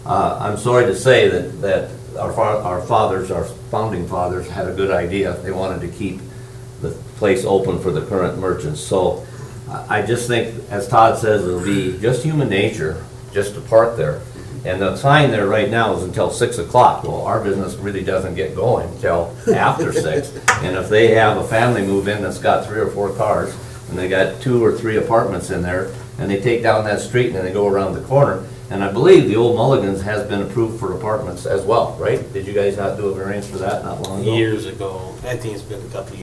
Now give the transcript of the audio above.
I'm sorry to say that our fathers, our founding fathers, had a good idea. They wanted to keep the place open for the current merchants. So I just think, as Todd says, it'll be just human nature just to park there. And the sign there right now is until 6 o'clock. Well, our business really doesn't get going until after 6. And if they have a family move in that's got 3 or 4 cars, and they got 2 or 3 apartments in there, and they take down that street and then they go around the corner, and I believe the old Mulligan's has been approved for apartments as well, right? Did you guys have to do a variance for that not long ago? Years ago. I think it's been a couple of years.